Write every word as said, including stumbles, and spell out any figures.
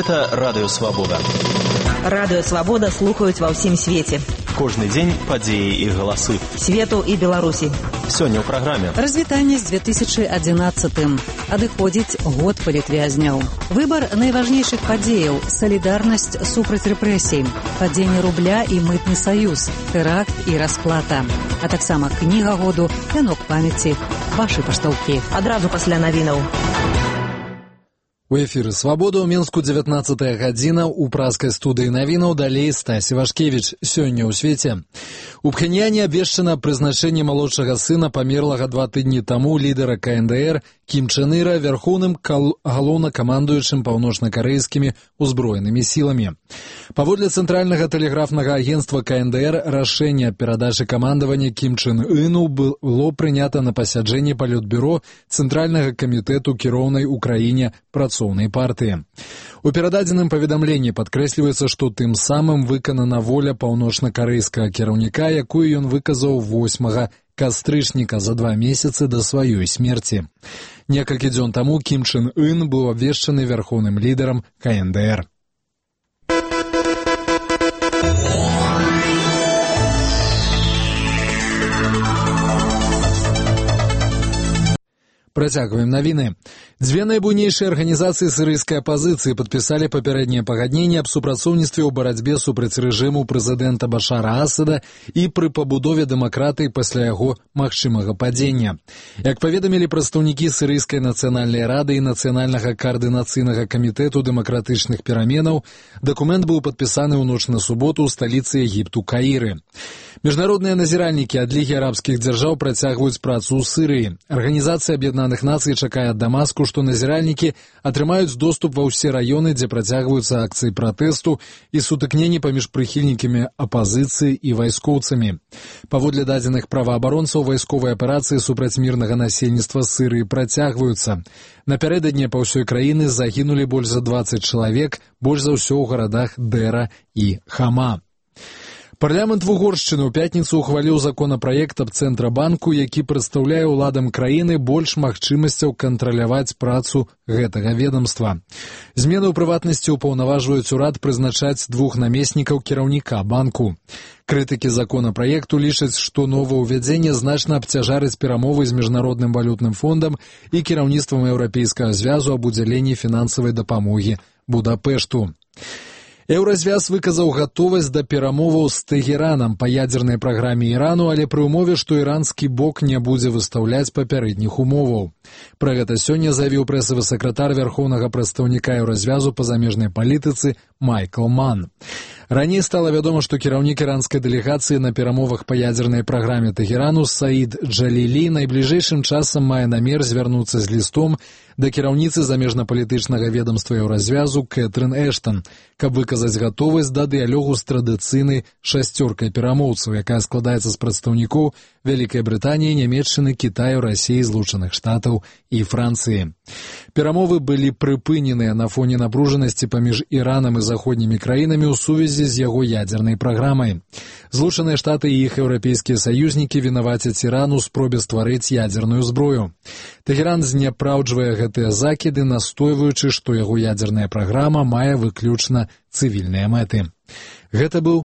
Гэта Радыё Свабода. Радыё Свабода слухаюць ва ўсім свеце. Кожны дзень падзеі і галасы. Свету і Беларусі. Сёння ў праграме. Развітанне з две тысячы адзінаццатым. Адыходзіць год палітвязняў. Выбар найважнейшых падзеяў, салідарнасць супраць рэпрэсій, падзенне рубля і мытны саюз, тэракт і расплата. А таксама кніга году, вянок памяці, вашы паштаўкі. Адразу пасля навінаў. У эфіры «Свабода» ў Менску дзевятнаццатая гадзіна, у праскай студыі навінаў далей Стась Івашкевіч. Сёння ў свеце. У Пхеньяне абвешчана прызначэнне малодшага сына памерлага два тыдні таму лідара ка эн дэ эр Кім Чен Іра вярхоўным галоўнакамандуючым паўночна-карэйскімі ўзброенымі сіламі. Паводле цэнтральнага тэлеграфнага агенцтва ка эн дэ эр рашэнне аб перадачы камандавання Кім Чен Ыну было прынята на пасяджэнні палітбюро Цэнтральнага камітэту кіроўнай у краіне працоўнай партыі. У перададзеным паведамленні падкрэсліваецца, што тым самым выканана воля паўночна-карэйскага кіраўніка, якую ён выказаў восьмага кастрычніка за два месяцы да сваёй смерці. Некалькі дзён таму Кім Чен Ын быў абвешчаны вярхоўным лідарам ка эн дэ эр. Працягваем навіны. Дзве найбуйнейшыя арганізацыі сірыйскай апазіцыі падпісалі папярэдняе пагадненне аб супрацоўніцтве ў барацьбе супраць рэжыму прэзідэнта Башара Асада і пры пабудове дэмакратыі пасля яго магчымага падзення. Як паведамілі прадстаўнікі сірыйскай нацыянальнай рады і нацыянальнага каардынацыйнага камітэту дэмакратычных пераменаў, дакумент быў падпісаны ў ноч на суботу ў сталіцы Егіпту Каіры. Міжнародныя назіральнікі ад Лігі арабскіх дзяржаў працягваюць працу ў Сірыі. Арганізацыя Аб'яднаных Нацый чакае ад Дамаску, што назіральнікі атрымаюць доступ ва ўсе раёны, дзе працягваюцца акцыі пратэсту і сутыкненні паміж прыхільнікамі апазіцыі і вайскоўцамі. Паводле дадзеных праваабаронцаў, вайсковыя аперацыі супраць мірнага насельніцтва Сірыі працягваюцца. Напярэдадні па ўсёй краіны загінулі больш за дваццаць чалавек, больш за ўсё ў гарадах Дэра і Хама. Парламент Угоршчыны ў пятніцу ухваліў законапраект аб Цэнтрабанку, які прадстаўляе ўладам краіны больш магчымасцяў кантраляваць працу гэтага ведамства. Змены ў прыватнасці ўпаўнаважваюць урад прызначаць двух намеснікаў кіраўніка банку. Крытыкі законапраекту лічаць, што новаўвядзенне значна абцяжарыць перамовы з Міжнародным валютным фондам і кіраўніцтвам Еўрапейскага звязу аб удзяленні фінансавай дапамогі Будапешту. Еўразвяз выказаў гатовасць да перамоваў з Тэгеранам па ядзернай праграме Ірану, але пры ўмове, што іранскі бок не будзе выстаўляць папярэдніх умоваў. Пра гэта сёння заявіў прэсавы сакратар вярхоўнага прадстаўніка Еўразвязу па замежнай палітыцы Майкл Ман. Раней стала вядома, што кіраўнік іранскай дэлегацыі на перамовах па ядзернай праграме Тэгерану Саід Джалілі найбліжэйшым часам мае намер звярнуцца з лістом да кіраўніцы замежнапалітычнага ведамства Еўразвязу Кэтрын Эштан, каб выказаць гатовасць да дыялогу з традыцыйнай шасцёркай перамоўцаў, якая складаецца з прадстаўнікоў Вялікай Брытаніі, Нямецчыны, Кітаю, Расіі, Злучаных Штатаў і Францыі. Перамовы былі прыпыненыя на фоне напружанасці паміж Іранам і заходнімі краінамі ў сувязі з яго ядзернай праграмай. Злучаныя Штаты і іх еўрапейскія саюзнікі вінавацяць Іран у спробе стварыць ядзерную зброю. Тэгеран зняпраўджвае гэтыя закіды, настойваючы, што яго ядзерная праграма мае выключна цывільныя мэты. Гэта быў